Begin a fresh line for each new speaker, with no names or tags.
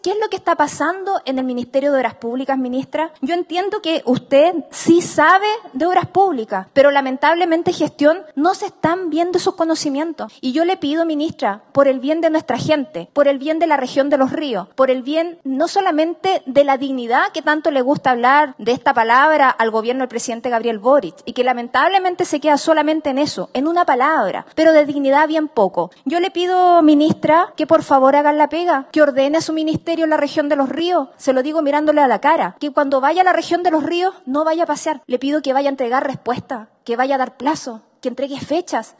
¿Qué es lo que está pasando en el Ministerio de Obras Públicas, ministra? Yo entiendo que usted sí sabe de obras públicas, pero lamentablemente gestión no se están viendo esos conocimientos. Y yo le pido, ministra, por el bien de nuestra gente, por el bien de la región de Los Ríos, por el bien no solamente de la dignidad que tanto le gusta hablar de esta palabra al gobierno del presidente Gabriel Boric, y que lamentablemente se queda solamente en eso, en una palabra, pero de dignidad bien poco. Yo le pido, ministra, que por favor hagan la pega, que ordene a su ministerio en la región de Los Ríos, se lo digo mirándole a la cara, que cuando vaya a la región de Los Ríos no vaya a pasear, le pido que vaya a entregar respuesta, que vaya a dar plazo, que entregue fechas,